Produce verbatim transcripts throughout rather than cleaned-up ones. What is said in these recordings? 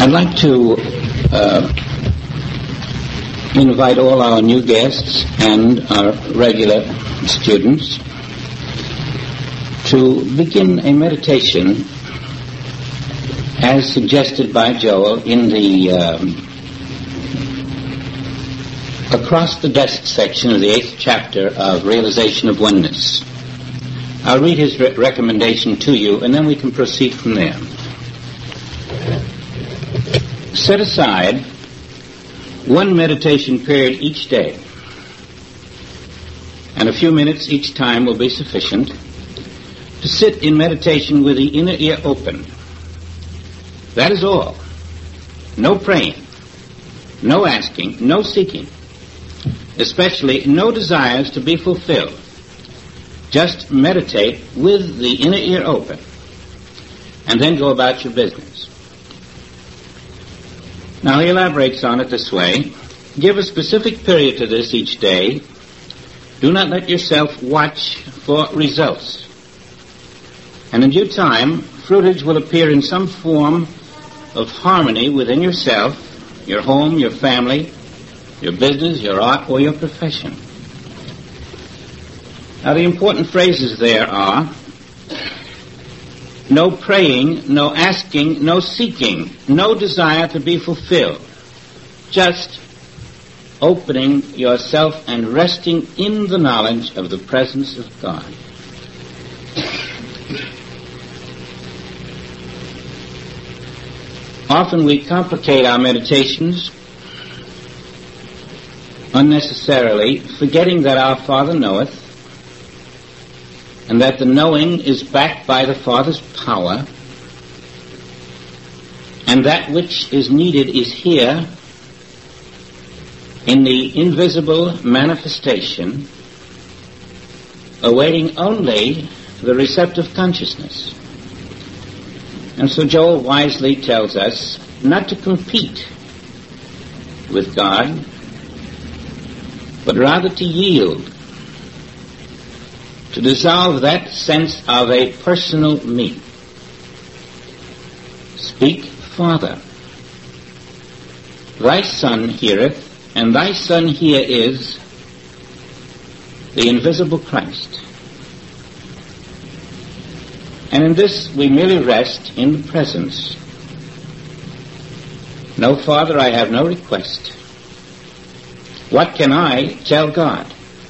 I'd like to uh, invite all our new guests and our regular students to begin a meditation as suggested by Joel in the um, across the desk section of the eighth chapter of Realization of Oneness. I'll read his re- recommendation to you, and then we can proceed from there. Set aside one meditation period each day, and a few minutes each time will be sufficient to sit in meditation with the inner ear open. That is all. No praying, no asking, no seeking, especially no desires to be fulfilled. Just meditate with the inner ear open, and then go about your business. Now he elaborates on it this way. Give a specific period to this each day. Do not let yourself watch for results. And in due time, fruitage will appear in some form of harmony within yourself, your home, your family, your business, your art, or your profession. Now the important phrases there are: no praying, no asking, no seeking, no desire to be fulfilled. Just opening yourself and resting in the knowledge of the presence of God. Often we complicate our meditations unnecessarily, forgetting that our Father knoweth, and that the knowing is backed by the Father's power, and that which is needed is here in the invisible manifestation, awaiting only the receptive consciousness. And so Joel wisely tells us not to compete with God, but rather to yield, to dissolve that sense of a personal me. Speak, Father. Thy Son heareth, and thy Son here is the invisible Christ. And in this we merely rest in the presence. No, Father, I have no request. What can I tell God?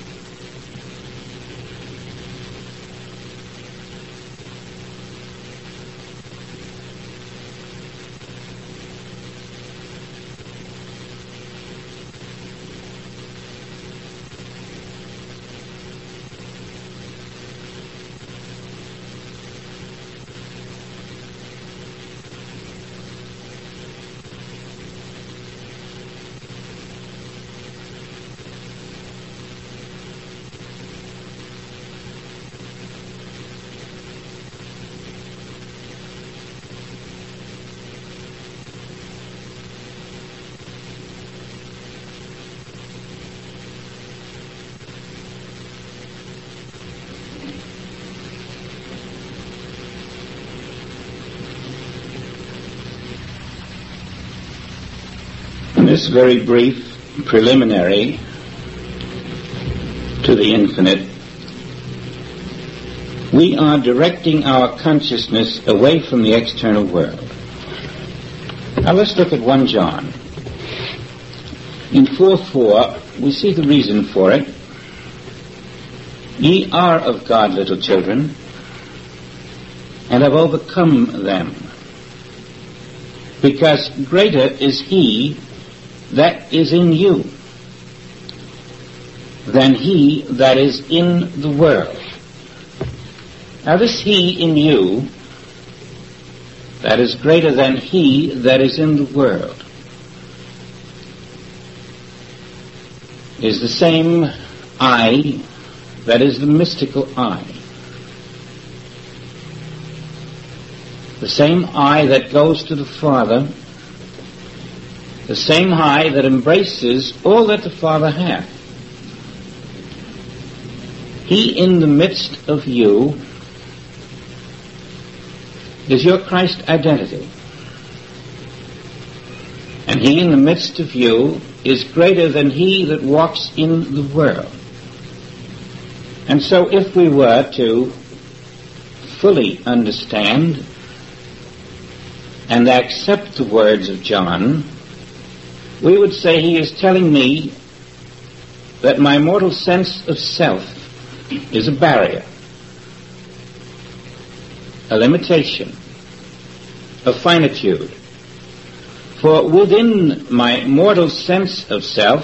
This very brief preliminary to the infinite, we are directing our consciousness away from the external world. Now let's look at First John. In four four, we see the reason for it. Ye are of God, little children, and have overcome them, because greater is he that is in you than he that is in the world. Now this he in you that is greater than he that is in the world is the same I that is the mystical I. The same I that goes to the Father, the same I that embraces all that the Father hath. He in the midst of you is your Christ identity. and he in the midst of you is greater than he that walks in the world. And so if we were to fully understand and accept the words of John, we would say he is telling me that my mortal sense of self is a barrier, a limitation, a finitude. For within my mortal sense of self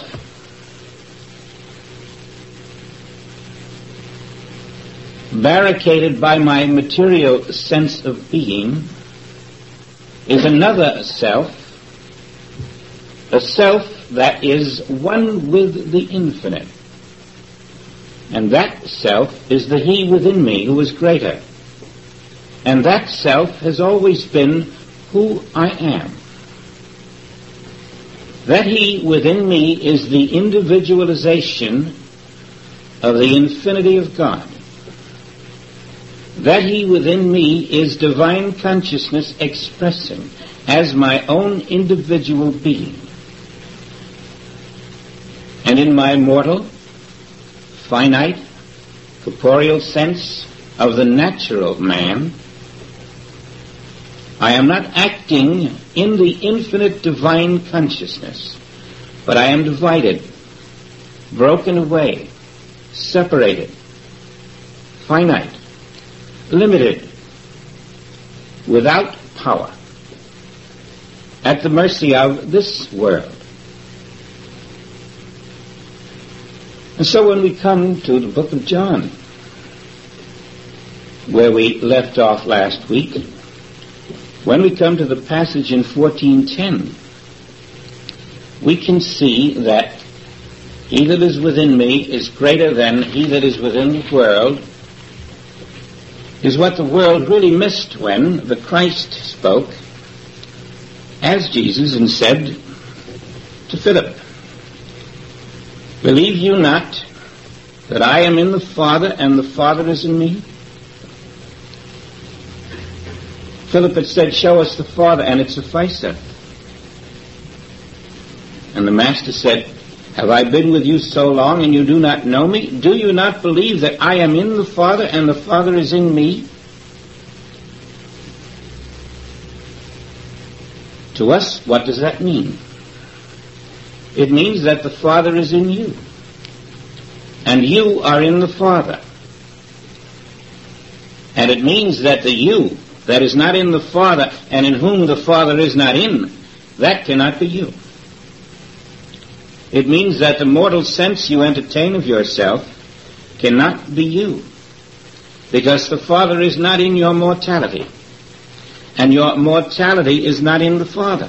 barricaded by my material sense of being is another self, a self that is one with the infinite. And that self is the he within me who is greater. And that self has always been who I am. That he within me is the individualization of the infinity of God. That he within me is divine consciousness expressing as my own individual being. And in my mortal, finite, corporeal sense of the natural man, I am not acting in the infinite divine consciousness, but I am divided, broken away, separated, finite, limited, without power, at the mercy of this world. And so when we come to the book of John, where we left off last week, when we come to the passage in fourteen ten, we can see that he that is within me is greater than he that is within the world, is what the world really missed when the Christ spoke as Jesus and said to Philip, "Believe you not that I am in the Father and the Father is in me?" Philip had said, "Show us the Father and it sufficeth." And the Master said, "Have I been with you so long and you do not know me? Do you not believe that I am in the Father and the Father is in me?" To us, what does that mean? It means that the Father is in you, and you are in the Father. And it means that the you that is not in the Father and in whom the Father is not in, that cannot be you. It means that the mortal sense you entertain of yourself cannot be you, because the Father is not in your mortality, and your mortality is not in the Father.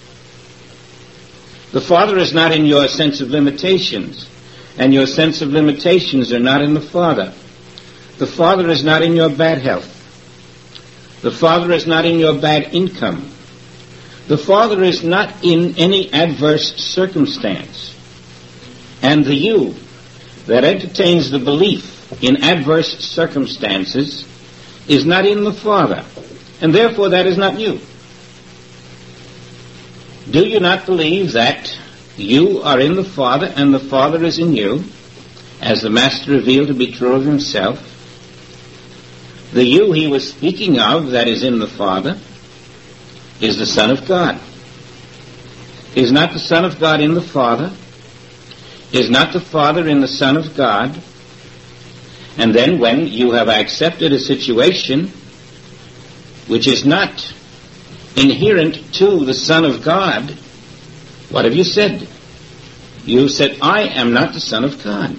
The Father is not in your sense of limitations, and your sense of limitations are not in the Father. The Father is not in your bad health. The Father is not in your bad income. The Father is not in any adverse circumstance. And the you that entertains the belief in adverse circumstances is not in the Father, and therefore that is not you. Do you not believe that you are in the Father and the Father is in you, as the Master revealed to be true of himself? The you he was speaking of that is in the Father is the Son of God. Is not the Son of God in the Father? Is not the Father in the Son of God? And then when you have accepted a situation which is not inherent to the Son of God, what have you said? You said, "I am not the Son of God."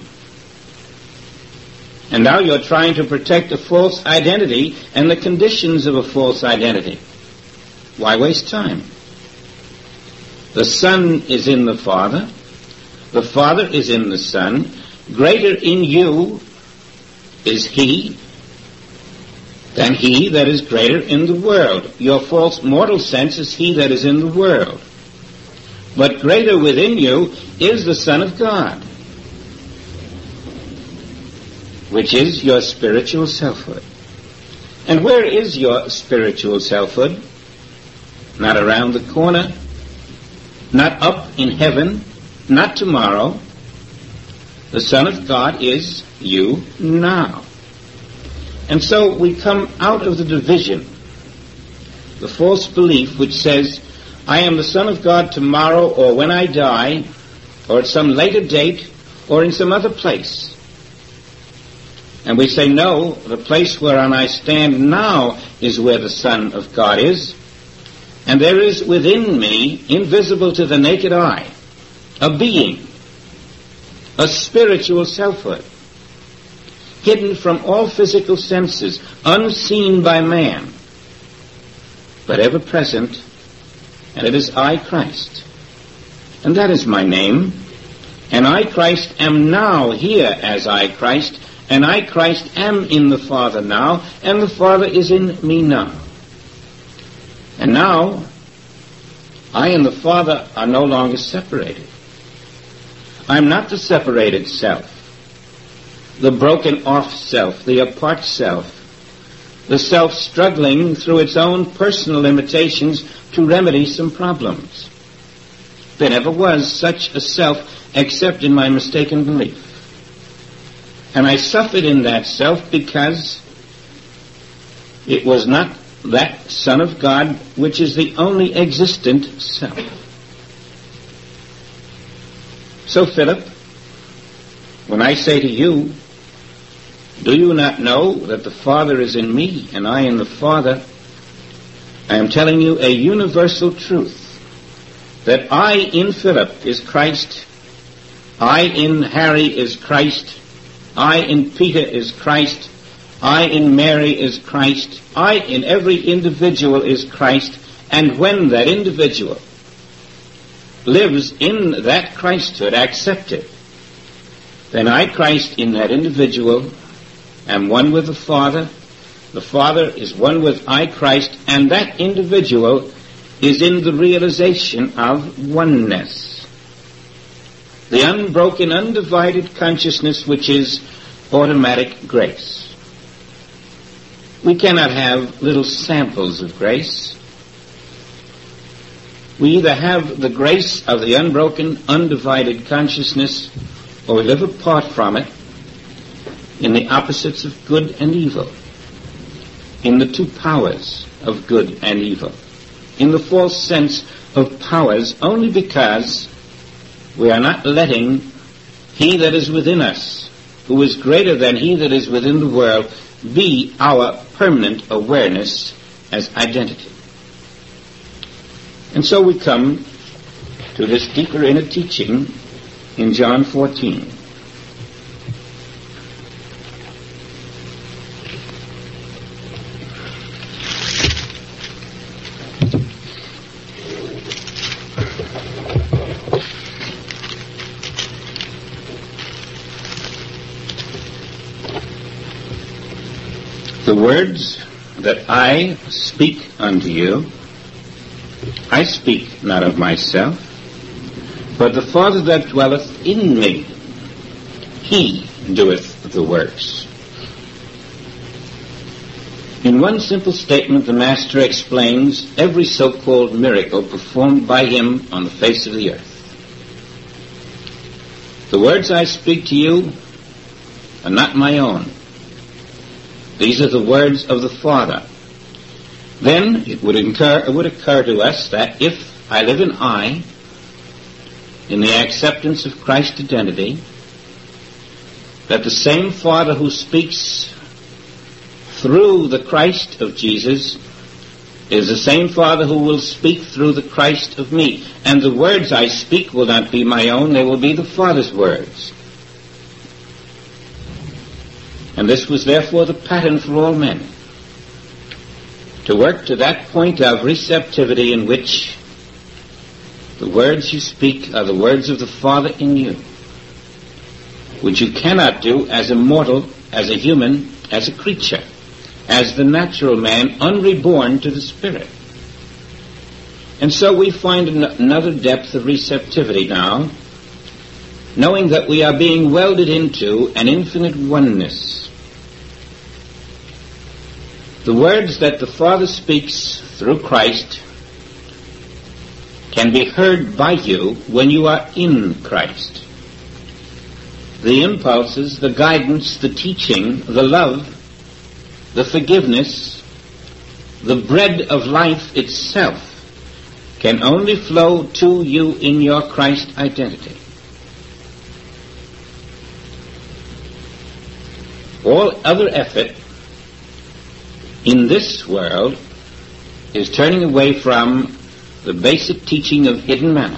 And now you're trying to protect a false identity and the conditions of a false identity. Why waste time? The Son is in the Father. The Father is in the Son. Greater in you is He than he that is greater in the world. Your false mortal sense is he that is in the world. But greater within you is the Son of God, which is your spiritual selfhood. And where is your spiritual selfhood? Not around the corner, not up in heaven, not tomorrow. The Son of God is you now. And so we come out of the division, the false belief which says, I am the Son of God tomorrow or when I die, or at some later date, or in some other place. And we say, no, the place whereon I stand now is where the Son of God is, and there is within me, invisible to the naked eye, a being, a spiritual selfhood, hidden from all physical senses, unseen by man, but ever present, and it is I, Christ. And that is my name. And I, Christ, am now here as I, Christ, and I, Christ, am in the Father now, and the Father is in me now. And now, I and the Father are no longer separated. I am not the separated self, the broken off self, the apart self, the self struggling through its own personal limitations to remedy some problems. There never was such a self except in my mistaken belief. And I suffered in that self because it was not that Son of God which is the only existent self. So, Philip, when I say to you, do you not know that the Father is in me and I in the Father, I am telling you a universal truth, that I in Philip is Christ, I in Harry is Christ, I in Peter is Christ, I in Mary is Christ, I in every individual is Christ, and when that individual lives in that Christhood, accepted, then I, Christ, in that individual, am one with the Father, the Father is one with I, Christ, and that individual is in the realization of oneness. The unbroken, undivided consciousness which is automatic grace. We cannot have little samples of grace. We either have the grace of the unbroken, undivided consciousness, or we live apart from it in the opposites of good and evil, in the two powers of good and evil, in the false sense of powers, only because we are not letting he that is within us, who is greater than he that is within the world, be our permanent awareness as identity. And so we come to this deeper inner teaching in John fourteen. The words that I speak unto you, I speak not of myself, but the Father that dwelleth in me, he doeth the works. In one simple statement, the Master explains every so-called miracle performed by him on the face of the earth. The words I speak to you are not my own. These are the words of the Father. Then it would, incur, it would occur to us that if I live in I, in the acceptance of Christ's identity, that the same Father who speaks through the Christ of Jesus is the same Father who will speak through the Christ of me. And the words I speak will not be my own, they will be the Father's words. And this was therefore the pattern for all men, to work to that point of receptivity in which the words you speak are the words of the Father in you, which you cannot do as a mortal, as a human, as a creature, as the natural man, unreborn to the Spirit. And so we find an- another depth of receptivity now, knowing that we are being welded into an infinite oneness. The words that the Father speaks through Christ can be heard by you when you are in Christ. The impulses, the guidance, the teaching, the love, the forgiveness, the bread of life itself can only flow to you in your Christ identity. All other effort in this world is turning away from the basic teaching of hidden manna,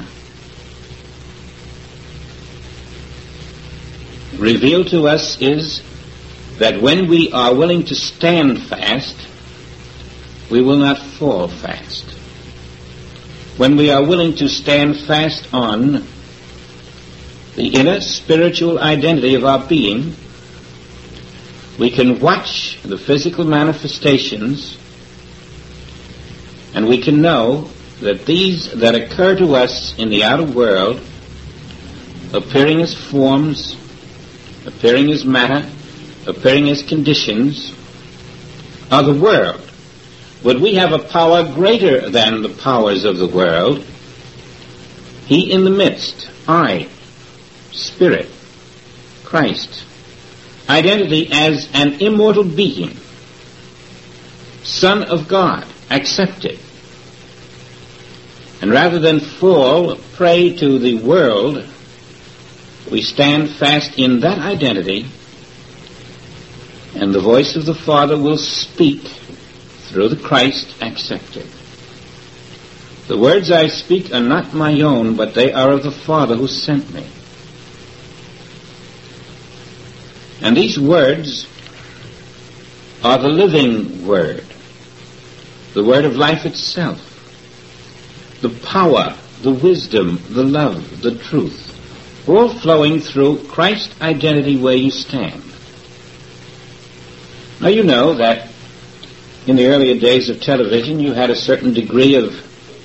revealed to us is that when we are willing to stand fast, we will not fall fast. When we are willing to stand fast on the inner spiritual identity of our being, we can watch the physical manifestations, and we can know that these that occur to us in the outer world, appearing as forms, appearing as matter, appearing as conditions, are the world. Would we have a power greater than the powers of the world? He in the midst, I, Spirit, Christ, identity as an immortal being, Son of God, accepted. And rather than fall prey to the world, we stand fast in that identity, and the voice of the Father will speak through the Christ accepted. The words I speak are not my own, but they are of the Father who sent me. And these words are the living word, the word of life itself, the power, the wisdom, the love, the truth, all flowing through Christ identity where you stand. Now you know that in the earlier days of television you had a certain degree of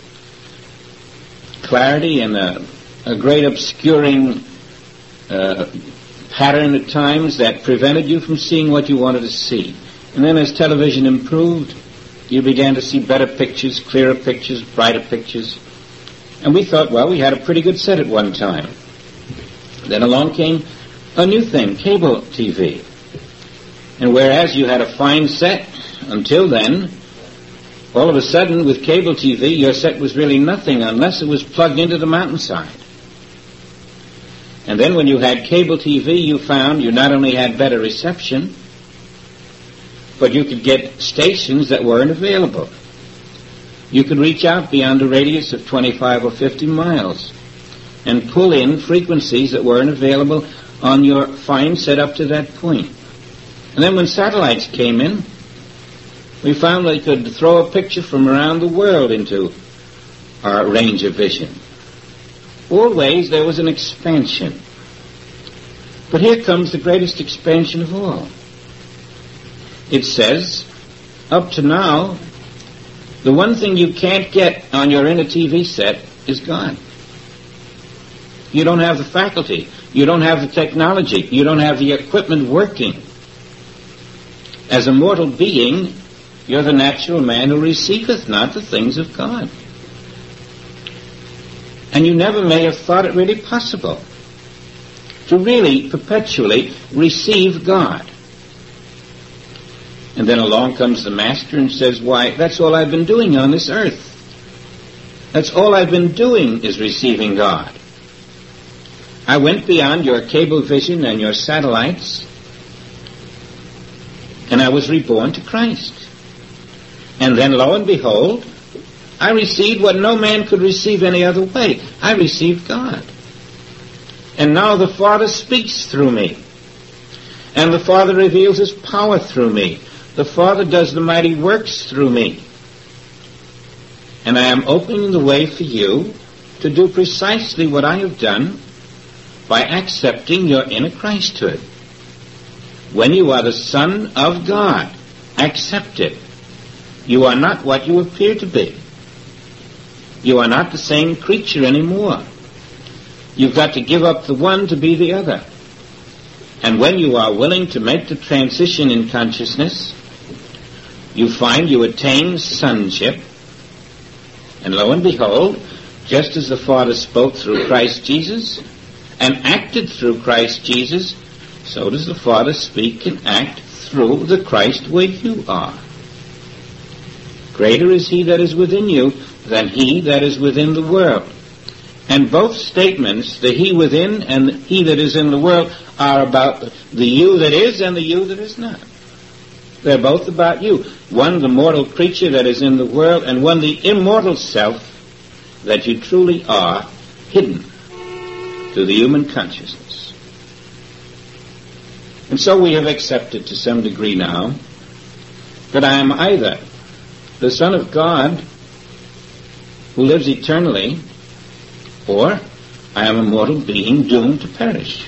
clarity and a, a great obscuring uh, pattern at times that prevented you from seeing what you wanted to see. And then as television improved, you began to see better pictures, clearer pictures, brighter pictures. And we thought, well, we had a pretty good set at one time. Then along came a new thing, cable T V. And whereas you had a fine set until then, all of a sudden with cable T V, your set was really nothing unless it was plugged into the mountainside. And then when you had cable T V, you found you not only had better reception, but you could get stations that weren't available. You could reach out beyond a radius of twenty-five or fifty miles and pull in frequencies that weren't available on your fine set up to that point. And then when satellites came in, we found they could throw a picture from around the world into our range of vision. Always there was an expansion. But here comes the greatest expansion of all. It says, up to now, the one thing you can't get on your inner T V set is God. You don't have the faculty. You don't have the technology. You don't have the equipment working. As a mortal being, you're the natural man who receiveth not the things of God. And you never may have thought it really possible to really perpetually receive God. And then along comes the Master and says, why, that's all I've been doing on this earth. That's all I've been doing is receiving God. I went beyond your cable vision and your satellites, and I was reborn to Christ. And then, lo and behold, I received what no man could receive any other way. I received God. And now the Father speaks through me. And the Father reveals His power through me. The Father does the mighty works through me. And I am opening the way for you to do precisely what I have done by accepting your inner Christhood. When you are the Son of God, accepted, you are not what you appear to be. You are not the same creature anymore. You've got to give up the one to be the other. And when you are willing to make the transition in consciousness, you find you attain sonship. And lo and behold, Just as the Father spoke through Christ Jesus and acted through Christ Jesus, so does the Father speak and act through the Christ way you are. Greater is he that is within you than he that is within the world. And both statements, the he within and the he that is in the world, are about the you that is and the you that is not. They're both about you. One, the mortal creature that is in the world, and one, the immortal self that you truly are, hidden to the human consciousness. And so we have accepted to some degree now that I am either the Son of God who lives eternally, or I am a mortal being doomed to perish.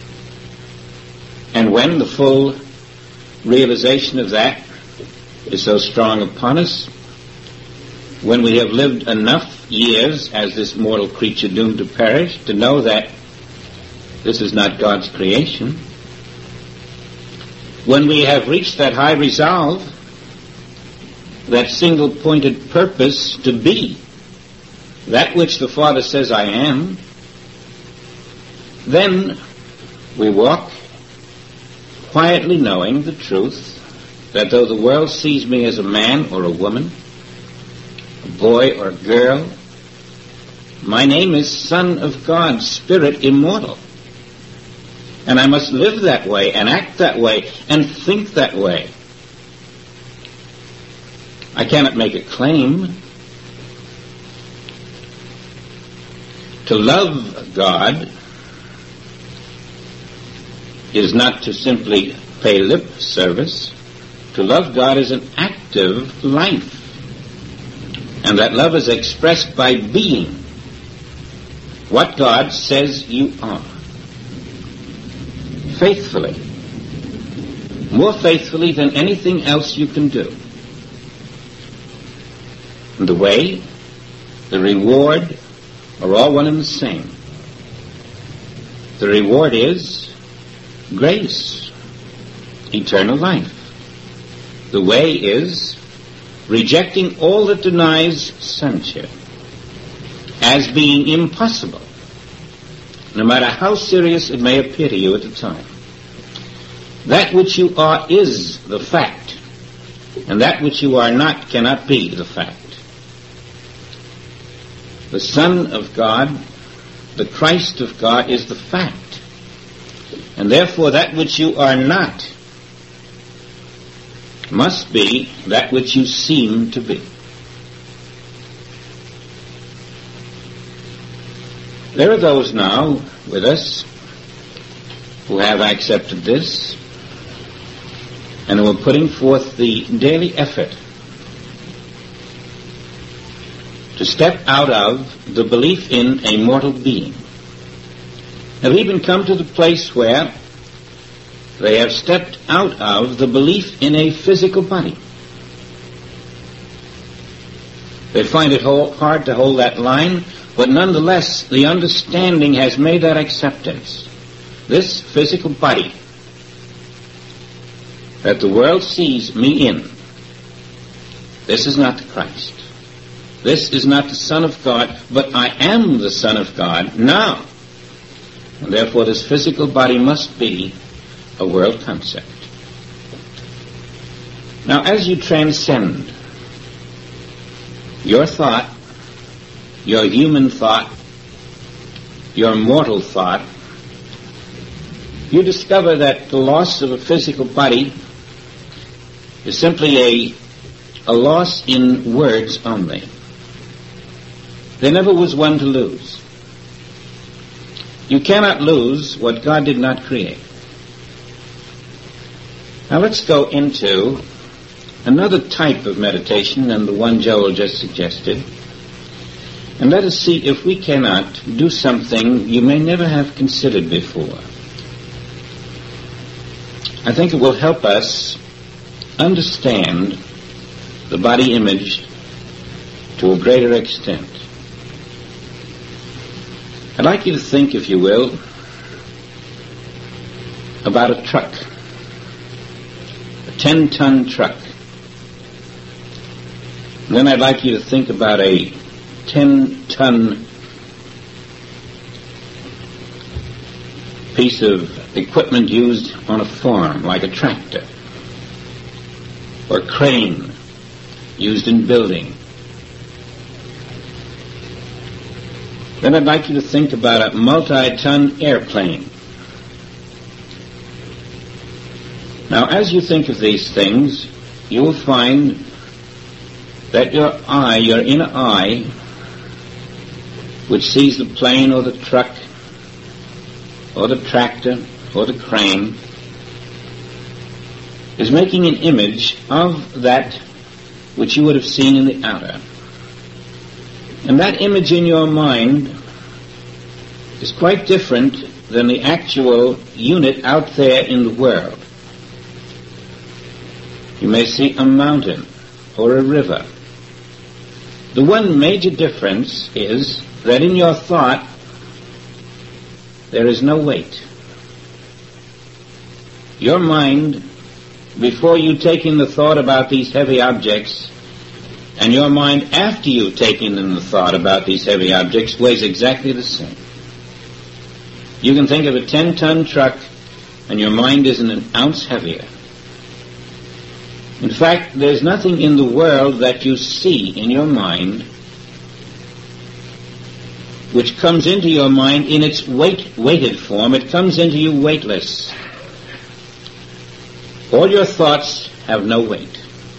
And when the full realization of that is so strong upon us, when we have lived enough years as this mortal creature doomed to perish to know that this is not God's creation, when we have reached that high resolve, that single-pointed purpose to be that which the Father says I am, then we walk quietly knowing the truth that though the world sees me as a man or a woman, a boy or a girl, my name is Son of God, Spirit immortal. And I must live that way and act that way and think that way. I cannot make a claim. To love God is not to simply pay lip service. To love God is an active life. And that love is expressed by being what God says you are. Faithfully. More faithfully than anything else you can do. And the way, the reward, are all one and the same. The reward is grace, eternal life. The way is rejecting all that denies sonship as being impossible, no matter how serious it may appear to you at the time. That which you are is the fact, and that which you are not cannot be the fact. The Son of God, the Christ of God, is the fact. And therefore that which you are not must be that which you seem to be. There are those now with us who have accepted this and who are putting forth the daily effort to step out of the belief in a mortal being. Have even come to the place where they have stepped out of the belief in a physical body. They find it hard to hold that line, but nonetheless the understanding has made that acceptance. This physical body that the world sees me in, this is not the Christ. This is not the Son of God, but I am the Son of God now. And therefore this physical body must be a world concept. Now as you transcend your thought, your human thought, your mortal thought, you discover that the loss of a physical body is simply a, a loss in words only. There never was one to lose. You cannot lose what God did not create. Now let's go into another type of meditation than the one Joel just suggested, and let us see if we cannot do something you may never have considered before. I think it will help us understand the body image to a greater extent. I'd like you to think, if you will, about a truck, a ten-ton truck. And then I'd like you to think about a ten-ton piece of equipment used on a farm, like a tractor, or crane used in building. Then I'd like you to think about a multi-ton airplane. Now, as you think of these things, you will find that your eye, your inner eye, which sees the plane or the truck or the tractor or the crane, is making an image of that which you would have seen in the outer. And that image in your mind is quite different than the actual unit out there in the world. You may see a mountain or a river. The one major difference is that in your thought there is no weight. Your mind, before you take in the thought about these heavy objects, and your mind after you take in the thought about these heavy objects, weighs exactly the same. You can think of a ten-ton truck, and your mind isn't an ounce heavier. In fact, there's nothing in the world that you see in your mind which comes into your mind in its weight, weighted form. It comes into you weightless. All your thoughts have no weight.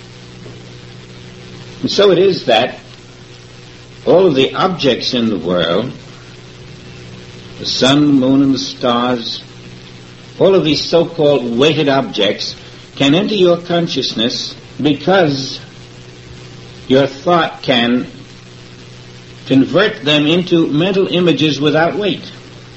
And so it is that all of the objects in the world, the sun, the moon, and the stars, all of these so-called weighted objects can enter your consciousness because your thought can convert them into mental images without weight.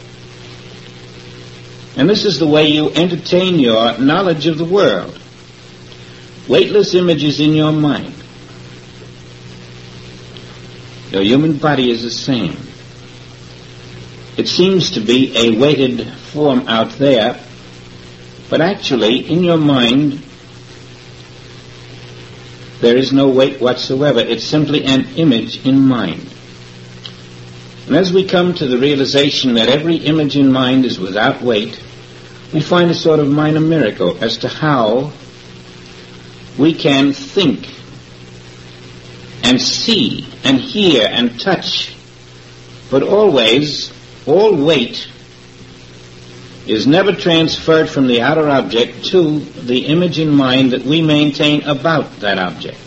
And this is the way you entertain your knowledge of the world. Weightless images in your mind. Your human body is the same. It seems to be a weighted form out there, but actually in your mind there is no weight whatsoever. It's simply an image in mind. And as we come to the realization that every image in mind is without weight, we find a sort of minor miracle as to how we can think and see and hear and touch, but always, all weight is never transferred from the outer object to the image in mind that we maintain about that object.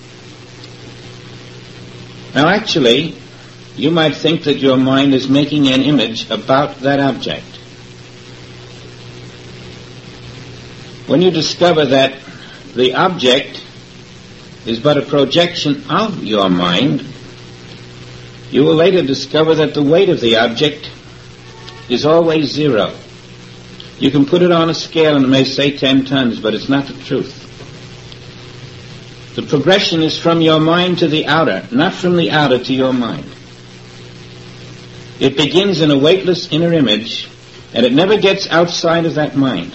Now actually, you might think that your mind is making an image about that object. When you discover that the object is but a projection of your mind, you will later discover that the weight of the object is always zero. You can put it on a scale and it may say ten tons, but it's not the truth. The progression is from your mind to the outer, not from the outer to your mind. It begins in a weightless inner image, and it never gets outside of that mind.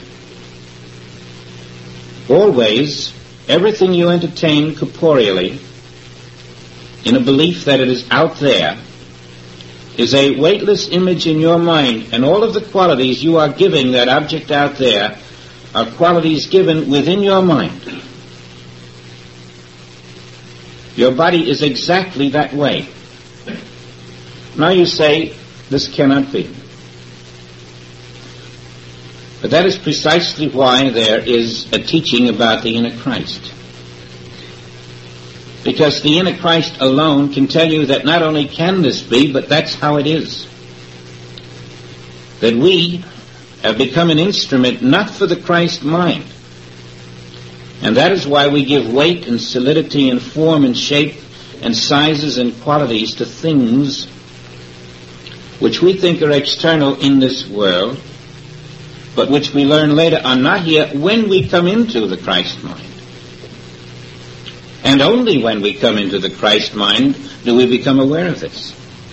Always, everything you entertain corporeally, in a belief that it is out there, is a weightless image in your mind, and all of the qualities you are giving that object out there are qualities given within your mind. Your body is exactly that way. Now you say, this cannot be. But that is precisely why there is a teaching about the inner Christ. Because the inner Christ alone can tell you that not only can this be, but that's how it is. That we have become an instrument not for the Christ mind. And that is why we give weight and solidity and form and shape and sizes and qualities to things which we think are external in this world, but which we learn later are not here when we come into the Christ mind. And only when we come into the Christ mind do we become aware of this.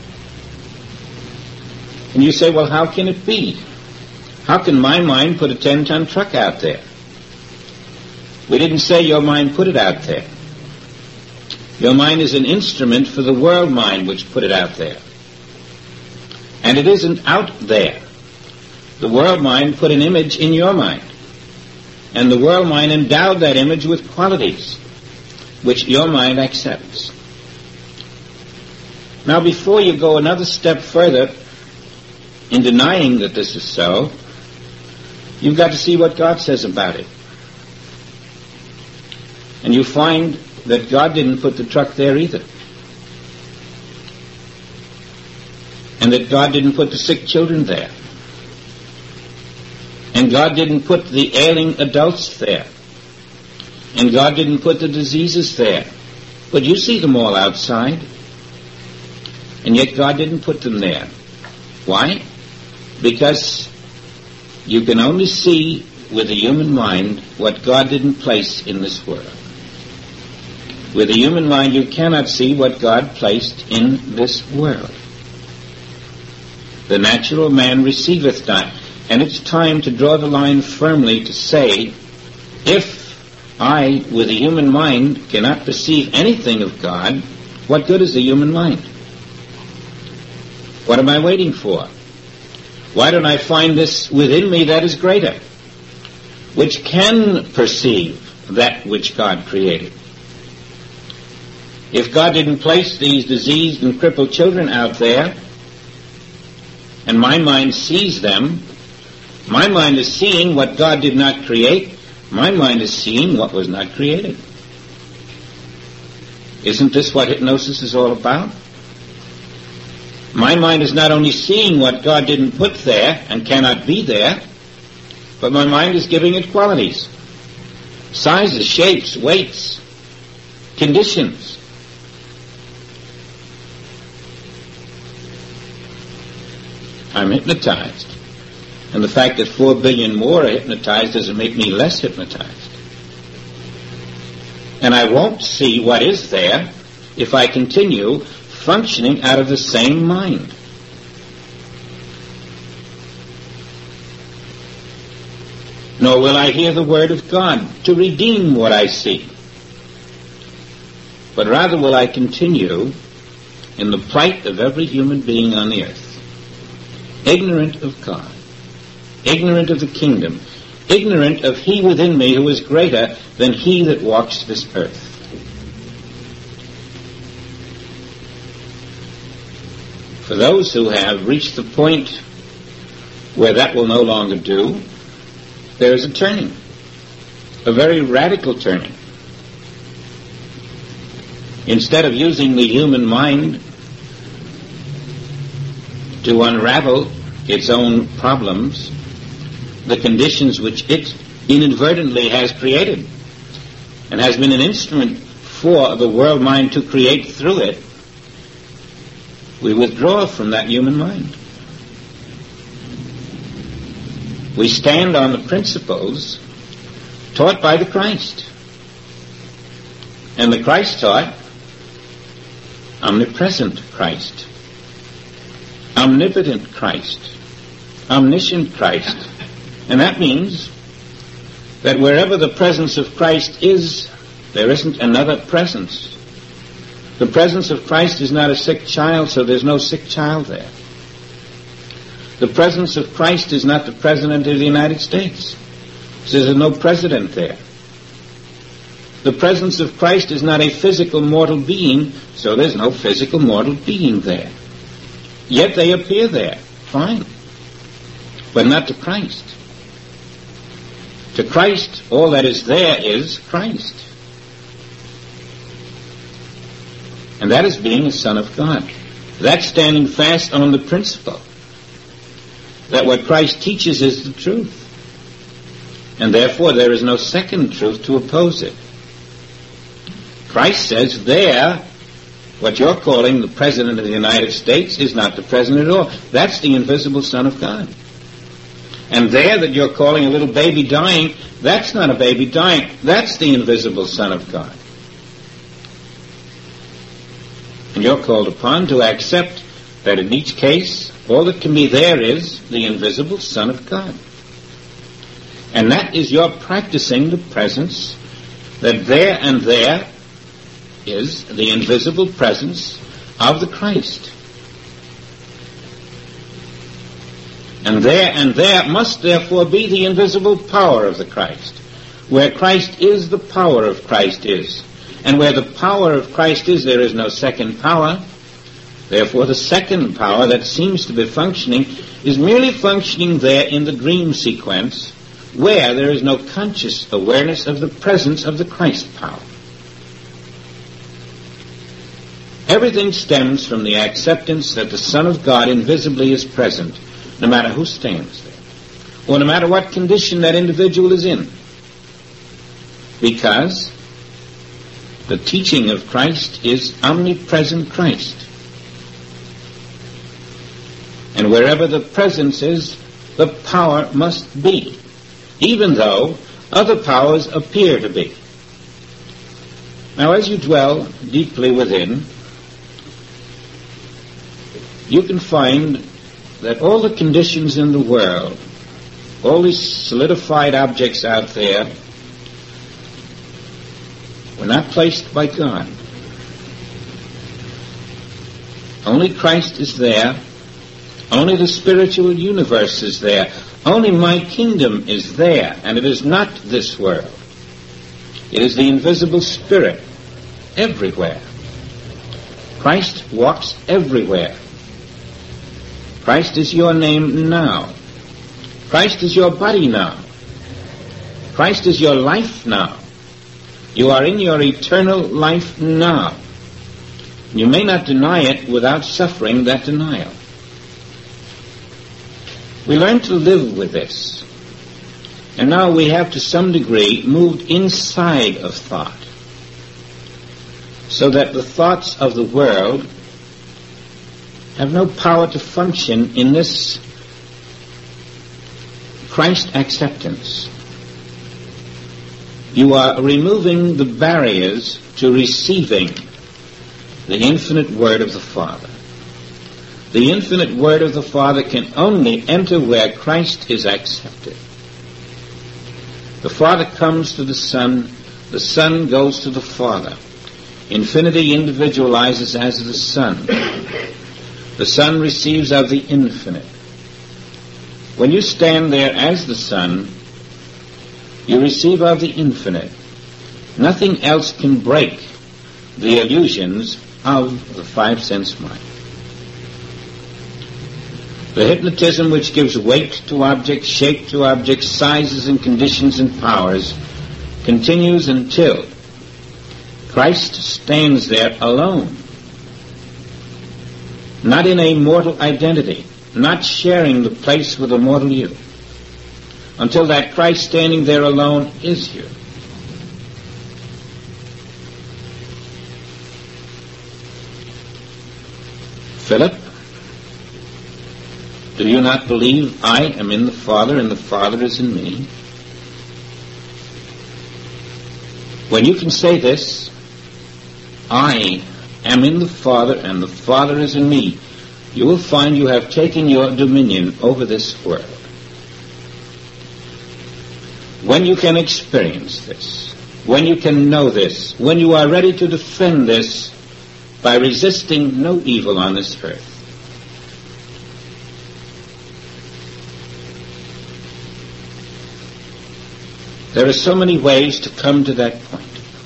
And you say, well, how can it be? How can my mind put a ten-ton truck out there? We didn't say your mind put it out there. Your mind is an instrument for the world mind which put it out there. And it isn't out there. The world mind put an image in your mind. And the world mind endowed that image with qualities which your mind accepts. Now, before you go another step further in denying that this is so, you've got to see what God says about it. And you find that God didn't put the truck there either. And that God didn't put the sick children there. And God didn't put the ailing adults there. And God didn't put the diseases there. But you see them all outside. And yet God didn't put them there. Why? Because you can only see with the human mind what God didn't place in this world. With the human mind you cannot see what God placed in this world. The natural man receiveth not. And it's time to draw the line firmly to say, if I, with the human mind, cannot perceive anything of God, what good is the human mind? What am I waiting for? Why don't I find this within me that is greater, which can perceive that which God created? If God didn't place these diseased and crippled children out there, and my mind sees them, my mind is seeing what God did not create. My mind is seeing what was not created. Isn't this what hypnosis is all about? My mind is not only seeing what God didn't put there and cannot be there, but my mind is giving it qualities, sizes, shapes, weights, conditions. I'm hypnotized. And the fact that four billion more are hypnotized doesn't make me less hypnotized. And I won't see what is there if I continue functioning out of the same mind. Nor will I hear the word of God to redeem what I see. But rather will I continue in the plight of every human being on the earth, ignorant of God, ignorant of the kingdom, ignorant of he within me who is greater than he that walks this earth. For those who have reached the point where that will no longer do, there is a turning, a very radical turning. Instead of using the human mind to unravel its own problems, the conditions which it inadvertently has created and has been an instrument for the world mind to create through it, we withdraw from that human mind. We stand on the principles taught by the Christ. And the Christ taught omnipresent Christ, omnipotent Christ, omniscient Christ. And that means that wherever the presence of Christ is, there isn't another presence. The presence of Christ is not a sick child, so there's no sick child there. The presence of Christ is not the President of the United States, so there's no president there. The presence of Christ is not a physical mortal being, so there's no physical mortal being there. Yet they appear there, fine, but not to Christ. To Christ, all that is there is Christ. And that is being a son of God. That's standing fast on the principle that what Christ teaches is the truth. And therefore there is no second truth to oppose it. Christ says there, what you're calling the President of the United States is not the President at all. That's the invisible Son of God. And there that you're calling a little baby dying, that's not a baby dying. That's the invisible Son of God. And you're called upon to accept that in each case, all that can be there is the invisible Son of God. And that is your practicing the presence that there and there is the invisible presence of the Christ. And there and there must therefore be the invisible power of the Christ. Where Christ is, the power of Christ is. And where the power of Christ is, there is no second power. Therefore, the second power that seems to be functioning is merely functioning there in the dream sequence, where there is no conscious awareness of the presence of the Christ power. Everything stems from the acceptance that the Son of God invisibly is present, no matter who stands there, or no matter what condition that individual is in. Because the teaching of Christ is omnipresent Christ. And wherever the presence is, the power must be, even though other powers appear to be. Now, as you dwell deeply within, you can find that all the conditions in the world, all these solidified objects out there, were not placed by God. Only Christ is there. Only the spiritual universe is there. Only my kingdom is there, and it is not this world. It is the invisible spirit everywhere. Christ walks everywhere. Christ is your name now. Christ is your body now. Christ is your life now. You are in your eternal life now. You may not deny it without suffering that denial. We learn to live with this. And now we have to some degree moved inside of thought, so that the thoughts of the world have no power to function in this Christ acceptance. You are removing the barriers to receiving the infinite Word of the Father. The infinite Word of the Father can only enter where Christ is accepted. The Father comes to the Son, the Son goes to the Father. Infinity individualizes as the Son. The Son receives of the infinite. When you stand there as the Son, you receive of the infinite. Nothing else can break the illusions of the five-sense mind. The hypnotism which gives weight to objects, shape to objects, sizes and conditions and powers continues until Christ stands there alone, not in a mortal identity, not sharing the place with a mortal you, until that Christ standing there alone is you. Philip, do you not believe I am in the Father and the Father is in me? When you can say this, I am in the Father and the Father is in me, you will find you have taken your dominion over this world. When you can experience this, when you can know this, when you are ready to defend this by resisting no evil on this earth, there are so many ways to come to that point.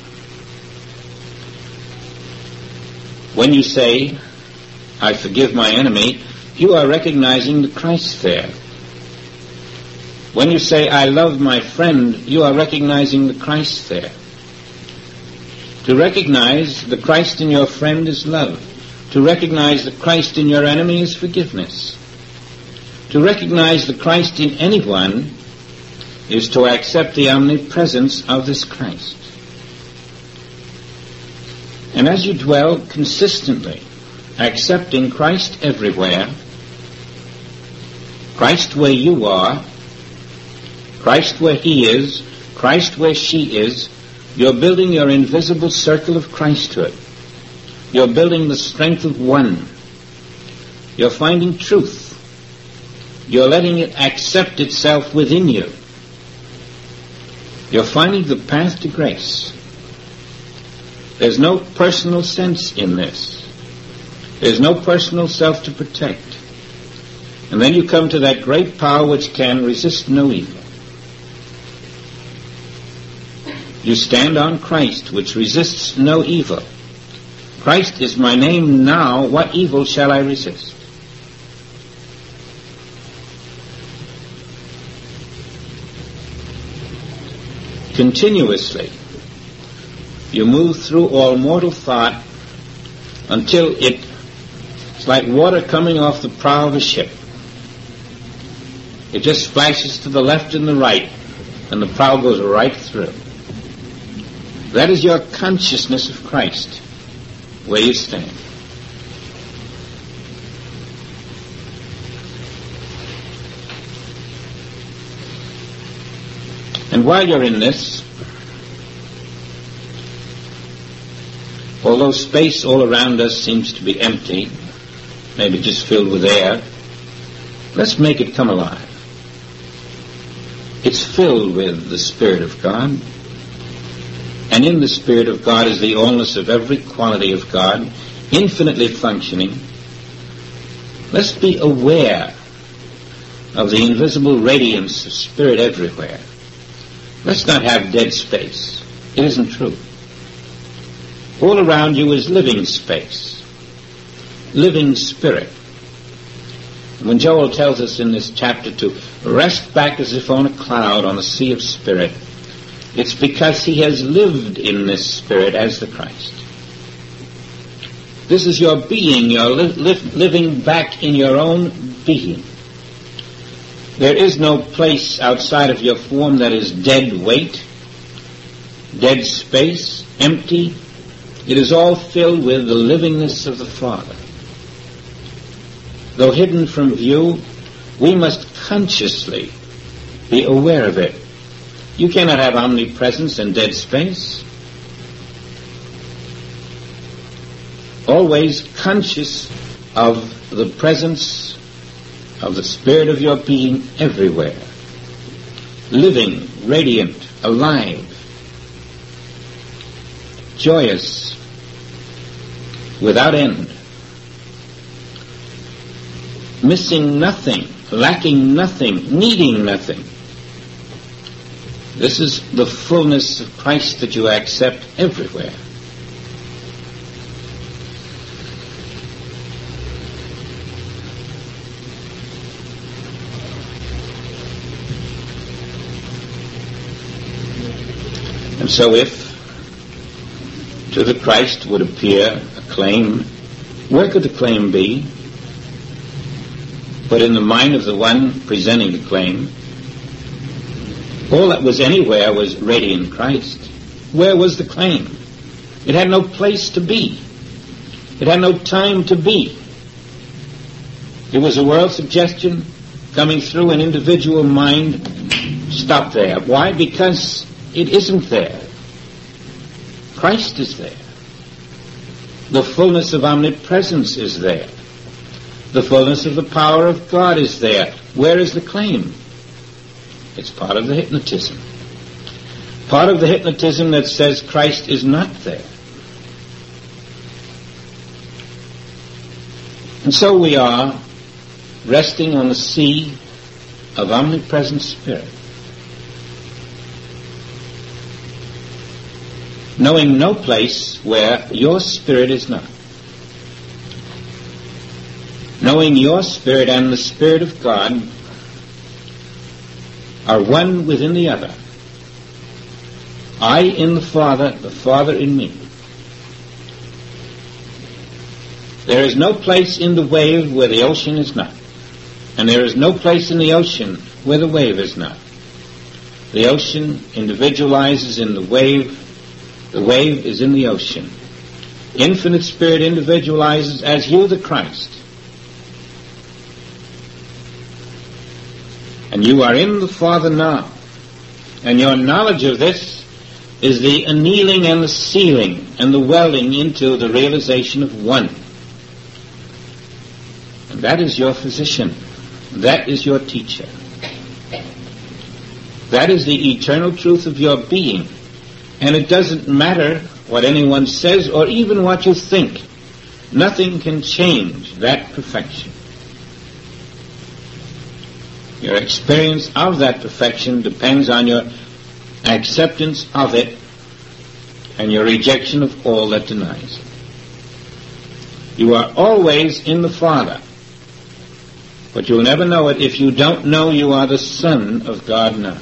When you say, I forgive my enemy, you are recognizing the Christ there. When you say, I love my friend, you are recognizing the Christ there. To recognize the Christ in your friend is love. To recognize the Christ in your enemy is forgiveness. To recognize the Christ in anyone is to accept the omnipresence of this Christ. And as you dwell consistently, accepting Christ everywhere, Christ where you are, Christ where he is, Christ where she is, you're building your invisible circle of Christhood. You're building the strength of one. You're finding truth. You're letting it accept itself within you. You're finding the path to grace. There's no personal sense in this. There's no personal self to protect. And then you come to that great power which can resist no evil. You stand on Christ, which resists no evil. Christ is my name now. What evil shall I resist? Continuously, you move through all mortal thought until it, it's like water coming off the prow of a ship. It just splashes to the left and the right, and the prow goes right through. That is your consciousness of Christ, where you stand. And while you're in this, although space all around us seems to be empty, maybe just filled with air, let's make it come alive. It's filled with the Spirit of God, and in the Spirit of God is the allness of every quality of God, infinitely functioning. Let's be aware of the invisible radiance of Spirit everywhere. Let's not have dead space. It isn't true. All around you is living space, living Spirit. When Joel tells us in this chapter to rest back as if on a cloud on a sea of Spirit, it's because he has lived in this Spirit as the Christ. This is your being. You're li- li- living back in your own being. There is no place outside of your form that is dead weight, dead space, empty. It is all filled with the livingness of the Father. Though hidden from view, we must consciously be aware of it. You cannot have omnipresence in dead space. Always conscious of the presence of the Spirit of your being everywhere. Living, radiant, alive, joyous, without end. Missing nothing, lacking nothing, needing nothing. This is the fullness of Christ that you accept everywhere. And so if to the Christ would appear a claim, where could the claim be? But in the mind of the one presenting the claim, all that was anywhere was radiant Christ. Where was the claim? It had no place to be. It had no time to be. It was a world suggestion coming through an individual mind. Stop there. Why? Because it isn't there. Christ is there. The fullness of omnipresence is there. The fullness of the power of God is there. Where is the claim? It's part of the hypnotism. Part of the hypnotism that says Christ is not there. And so we are resting on the sea of omnipresent Spirit, knowing no place where your Spirit is not. Knowing your Spirit and the Spirit of God are one within the other. I in the Father, the Father in me. There is no place in the wave where the ocean is not. And there is no place in the ocean where the wave is not. The ocean individualizes in the wave. The wave is in the ocean. Infinite Spirit individualizes as you, the Christ. And you are in the Father now. And your knowledge of this is the annealing and the sealing and the welding into the realization of one. And that is your physician. That is your teacher. That is the eternal truth of your being. And it doesn't matter what anyone says or even what you think. Nothing can change that perfection. Your experience of that perfection depends on your acceptance of it and your rejection of all that denies it. You are always in the Father, but you'll never know it if you don't know you are the Son of God now.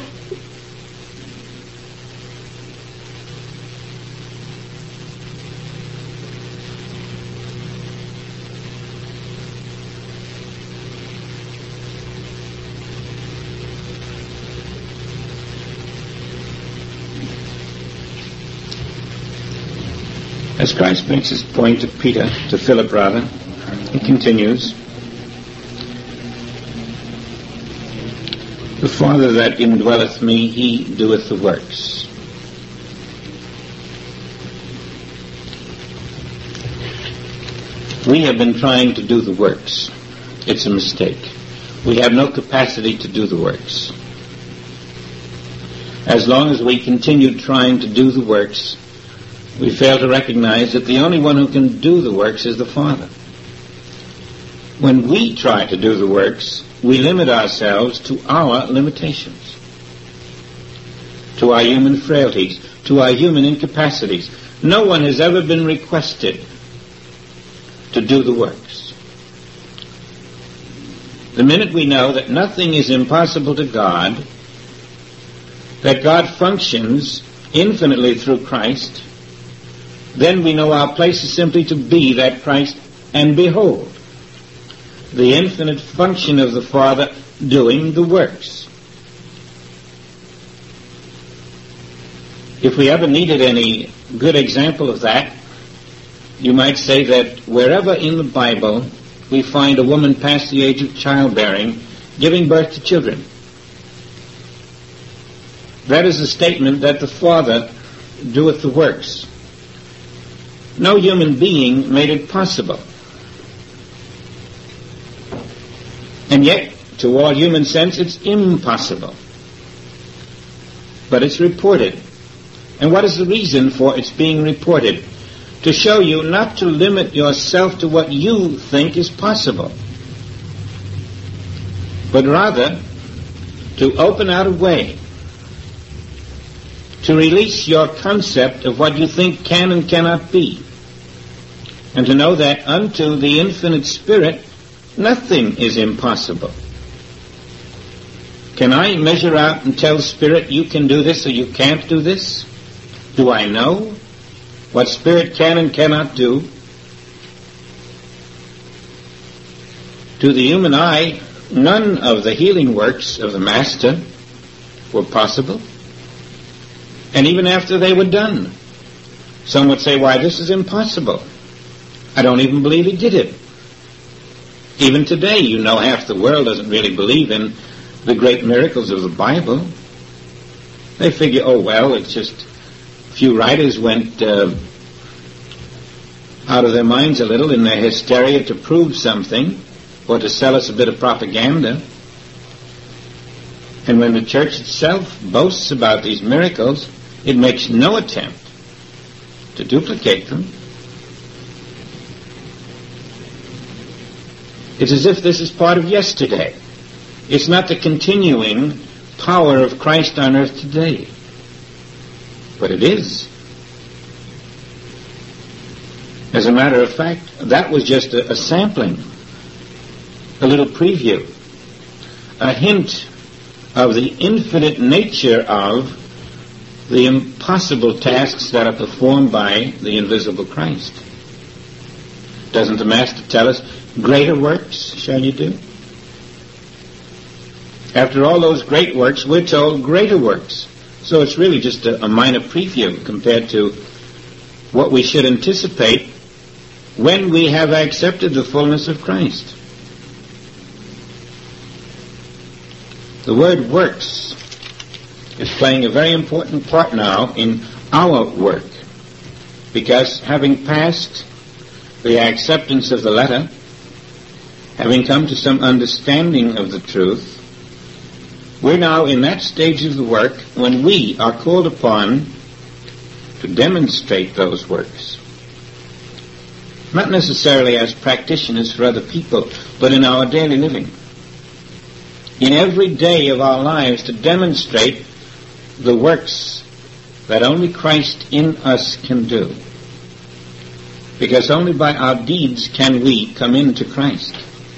As Christ makes his point to Peter, to Philip rather, he continues, the Father that indwelleth me, he doeth the works. We have been trying to do the works. It's a mistake. We have no capacity to do the works. As long as we continue trying to do the works, we fail to recognize that the only one who can do the works is the Father. When we try to do the works, we limit ourselves to our limitations, to our human frailties, to our human incapacities. No one has ever been requested to do the works. The minute we know that nothing is impossible to God, that God functions infinitely through Christ, then we know our place is simply to be that Christ and behold the infinite function of the Father doing the works. If we ever needed any good example of that, you might say that wherever in the Bible we find a woman past the age of childbearing giving birth to children, that is a statement that the Father doeth the works. No human being made it possible. And yet, to all human sense, it's impossible. But it's reported. And what is the reason for its being reported? To show you not to limit yourself to what you think is possible, but rather to open out a way, to release your concept of what you think can and cannot be, and to know that unto the infinite Spirit nothing is impossible. Can I measure out and tell Spirit you can do this or you can't do this? Do I know what Spirit can and cannot do? To the human eye, none of the healing works of the Master were possible. And even after they were done, some would say, why, this is impossible. I don't even believe he did it. Even today, you know, half the world doesn't really believe in the great miracles of the Bible. They figure, oh, well, it's just a few writers went uh, out of their minds a little in their hysteria to prove something or to sell us a bit of propaganda. And when the church itself boasts about these miracles, it makes no attempt to duplicate them. It's as if this is part of yesterday. It's not the continuing power of Christ on earth today. But it is. As a matter of fact, that was just a, a sampling, a little preview, a hint of the infinite nature of the impossible tasks that are performed by the invisible Christ. Doesn't the Master tell us, greater works shall you do? After all those great works, we're told greater works. So it's really just a, a minor preview compared to what we should anticipate when we have accepted the fullness of Christ. The word works is playing a very important part now in our work, because having passed the acceptance of the letter, having come to some understanding of the truth, we're now in that stage of the work when we are called upon to demonstrate those works. Not necessarily as practitioners for other people, but in our daily living. in every day of our lives to demonstrate the works that only Christ in us can do. Because only by our deeds can we come into Christ.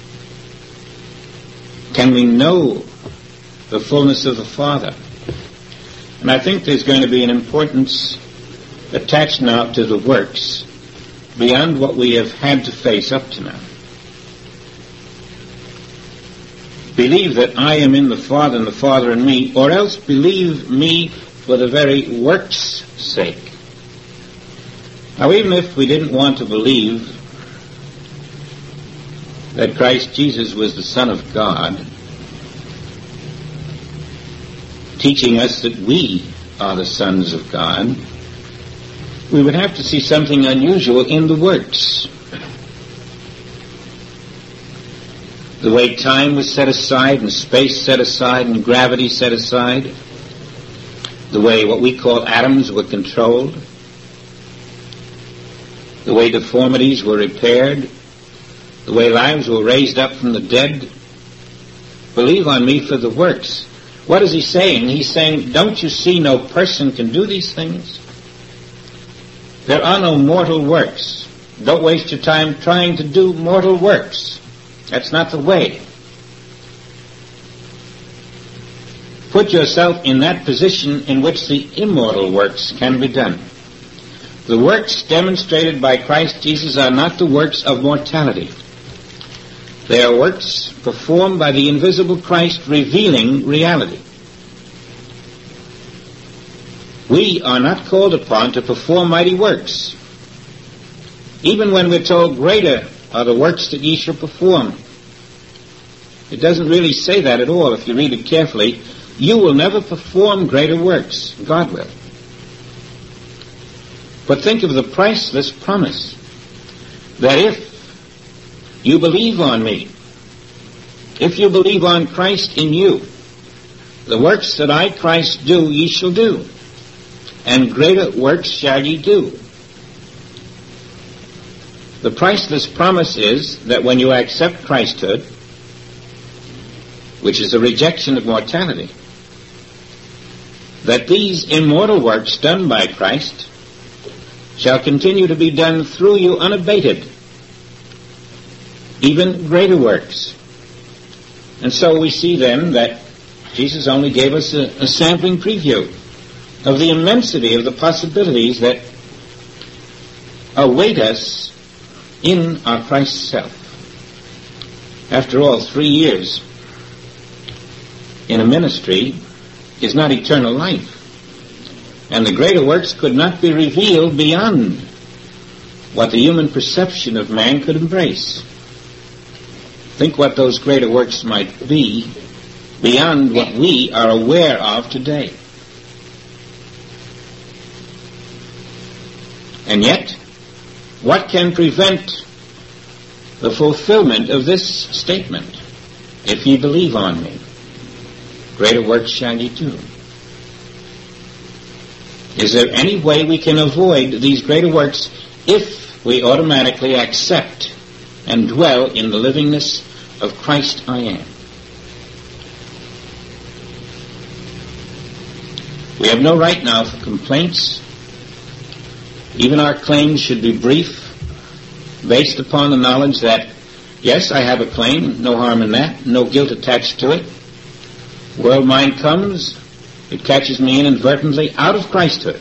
Can we know the fullness of the Father? And I think there's going to be an importance attached now to the works beyond what we have had to face up to now. Believe that I am in the Father and the Father in me, or else believe me for the very work's sake. Now, even if we didn't want to believe that Christ Jesus was the Son of God, teaching us that we are the sons of God, we would have to see something unusual in the works. The way time was set aside and space set aside and gravity set aside, the way what we call atoms were controlled, the way deformities were repaired, the way lives were raised up from the dead. Believe on me for the works. What is he saying? He's saying, don't you see no person can do these things? There are no mortal works. Don't waste your time trying to do mortal works. That's not the way. Put yourself in that position in which the immortal works can be done. The works demonstrated by Christ Jesus are not the works of mortality. They are works performed by the invisible Christ revealing reality. We are not called upon to perform mighty works. Even when we're told, greater are the works that ye shall perform. It doesn't really say that at all if you read it carefully. You will never perform greater works. God will. But think of the priceless promise that if you believe on me, if you believe on Christ in you, the works that I, Christ, do, ye shall do, and greater works shall ye do. The priceless promise is that when you accept Christhood, which is a rejection of mortality, that these immortal works done by Christ shall continue to be done through you unabated, even greater works. And so we see then that Jesus only gave us a, a sampling preview of the immensity of the possibilities that await us in our Christ self. After all, three years in a ministry is not eternal life. And the greater works could not be revealed beyond what the human perception of man could embrace. Think what those greater works might be beyond what we are aware of today. And yet, what can prevent the fulfillment of this statement? If ye believe on me, greater works shall ye do. Is there any way we can avoid these greater works if we automatically accept and dwell in the livingness of Christ I am? We have no right now for complaints. Even our claims should be brief, based upon the knowledge that, yes, I have a claim, no harm in that, no guilt attached to it. World mind comes, it catches me inadvertently out of Christhood.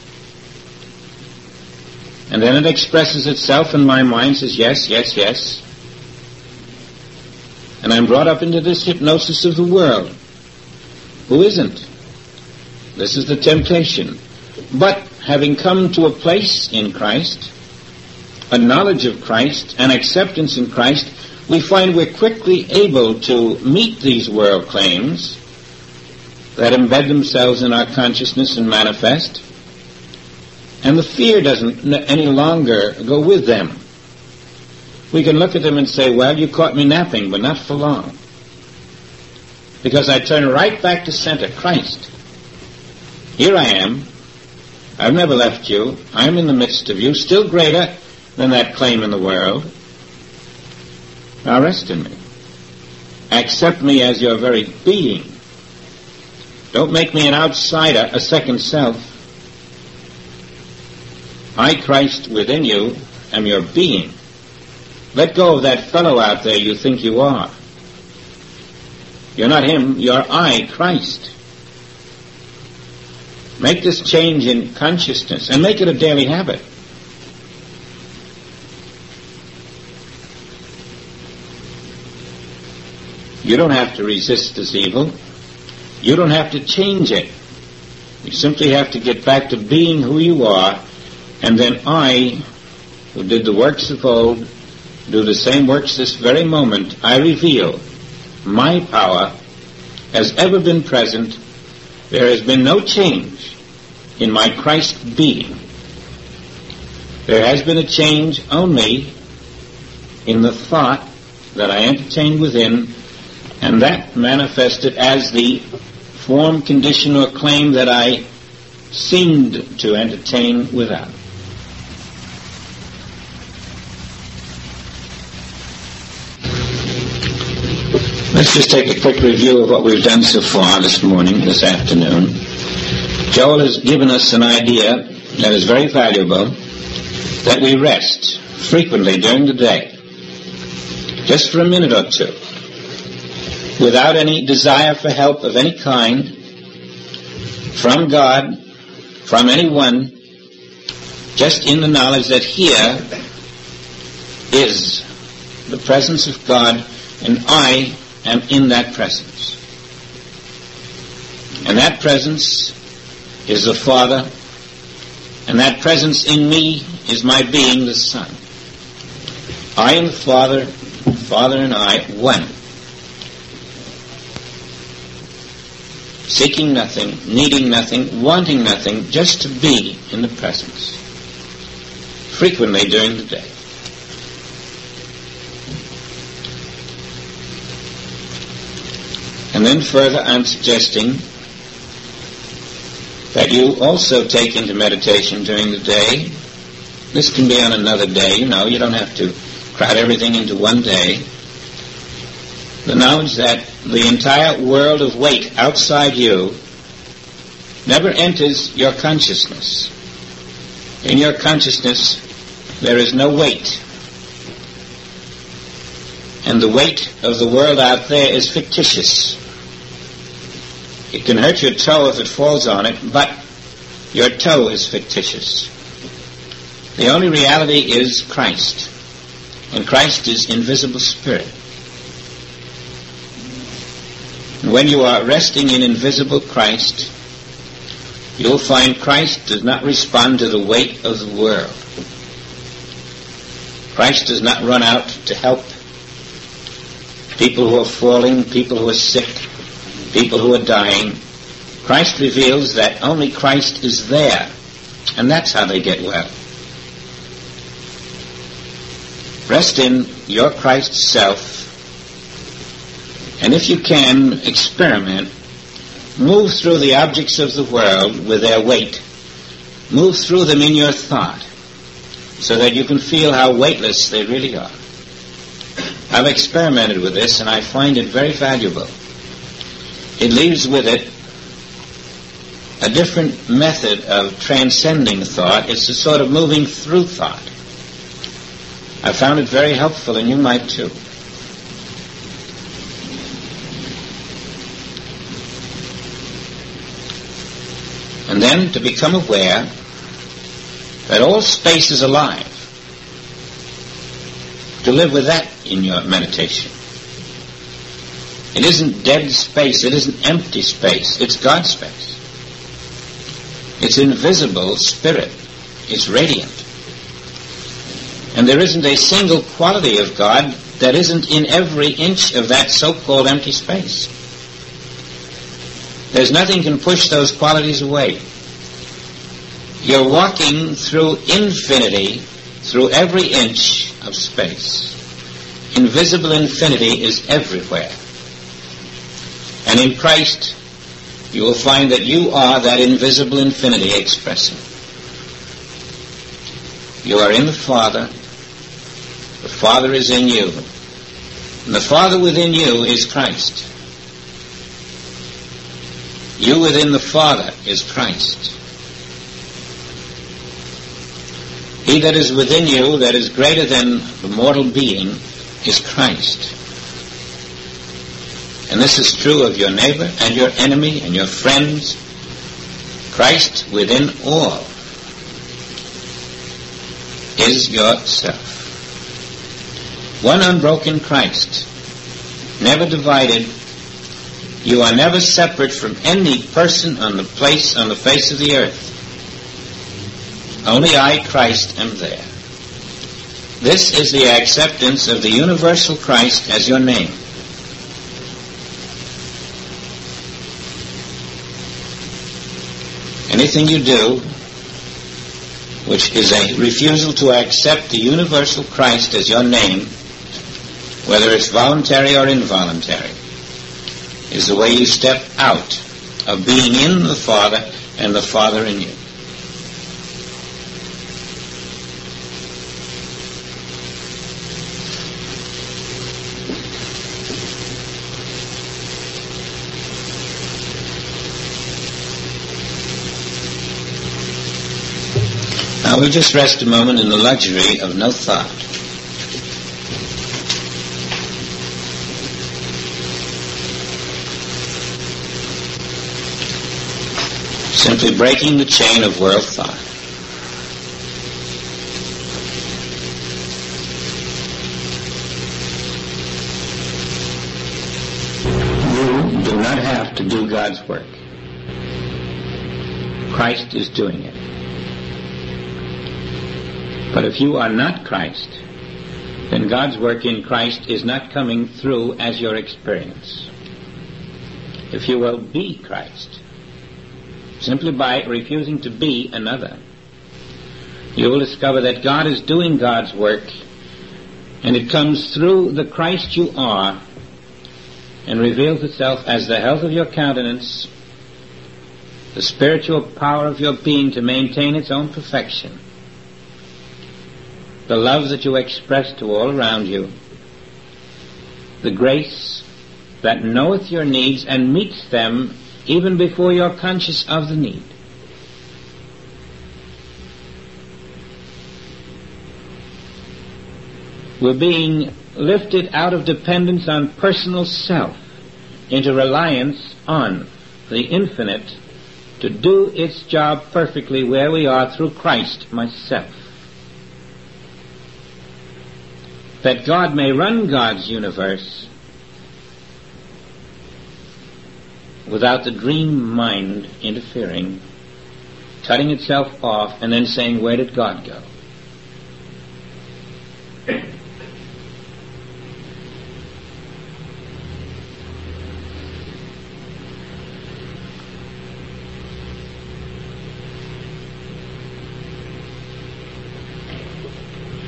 And then it expresses itself in my mind, says yes, yes, yes. And I'm brought up into this hypnosis of the world. Who isn't? This is the temptation. But having come to a place in Christ, a knowledge of Christ, an acceptance in Christ, we find we're quickly able to meet these world claims that embed themselves in our consciousness and manifest, and the fear doesn't any longer go with them. We can look at them and say, well, you caught me napping, but not for long. Because I turn right back to center, Christ. Here I am. I've never left you. I'm in the midst of you, still greater than that claim in the world. Now rest in me. Accept me as your very being. Don't make me an outsider, a second self. I, Christ within you, am your being. Let go of that fellow out there you think you are. You're not him, you're I, Christ. Make this change in consciousness and make it a daily habit. You don't have to resist this evil. You don't have to change it. You simply have to get back to being who you are, and then I, who did the works of old, do the same works this very moment. I reveal my power has ever been present. There has been no change in my Christ being. There has been a change only in the thought that I entertained within, and that manifested as the form, condition, or claim that I seemed to entertain without. Let's just take a quick review of what we've done so far this morning, this afternoon. Joel has given us an idea that is very valuable, that we rest frequently during the day, just for a minute or two, without any desire for help of any kind from God, from anyone, just in the knowledge that here is the presence of God, and I am in that presence. And that presence is the Father, and that presence in me is my being, the Son. I and the Father, Father and I, one. Seeking nothing, needing nothing, wanting nothing, just to be in the presence, frequently during the day. And then further, I'm suggesting that you also take into meditation during the day. This can be on another day, you know, you don't have to crowd everything into one day. The knowledge that the entire world of weight outside you never enters your consciousness. In your consciousness, there is no weight. And the weight of the world out there is fictitious. It can hurt your toe if it falls on it, but your toe is fictitious. The only reality is Christ. And Christ is invisible spirit. And when you are resting in invisible Christ, you'll find Christ does not respond to the weight of the world. Christ does not run out to help people who are falling, people who are sick, people who are dying. Christ reveals that only Christ is there, and that's how they get well. Rest in your Christ self, and if you can, experiment. Move through the objects of the world with their weight. Move through them in your thought, so that you can feel how weightless they really are. I've experimented with this, and I find it very valuable. It leaves with it a different method of transcending thought. It's a sort of moving through thought. I found it very helpful, and you might too. And then to become aware that all space is alive. To live with that in your meditation. It isn't dead space. It isn't empty space. It's God space. It's invisible spirit. It's radiant. And there isn't a single quality of God that isn't in every inch of that so-called empty space. There's nothing can push those qualities away. You're walking through infinity, through every inch of space. Invisible infinity is everywhere. And in Christ, you will find that you are that invisible infinity expressing. You are in the Father. The Father is in you. And the Father within you is Christ. You within the Father is Christ. He that is within you, that is greater than the mortal being, is Christ. And this is true of your neighbor and your enemy and your friends. Christ within all is yourself. One unbroken Christ, never divided. You are never separate from any person on the place on the face of the earth. Only I, Christ, am there. This is the acceptance of the universal Christ as your name. Anything you do which is a refusal to accept the universal Christ as your name, whether it's voluntary or involuntary, is the way you step out of being in the Father and the Father in you. Now we'll just rest a moment in the luxury of no thought. Simply breaking the chain of world thought. You do not have to do God's work. Christ is doing it. But if you are not Christ, then God's work in Christ is not coming through as your experience. If you will be Christ, simply by refusing to be another, you will discover that God is doing God's work, and it comes through the Christ you are and reveals itself as the health of your countenance, the spiritual power of your being to maintain its own perfection, the love that you express to all around you, the grace that knoweth your needs and meets them even before you're conscious of the need. We're being lifted out of dependence on personal self into reliance on the infinite to do its job perfectly where we are through Christ myself. That God may run God's universe without the dream mind interfering, cutting itself off, and then saying, where did God go?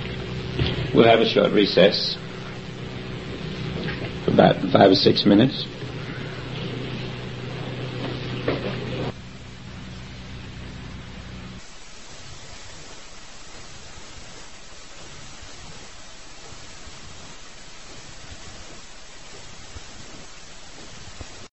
We'll have a short recess for about five or six minutes.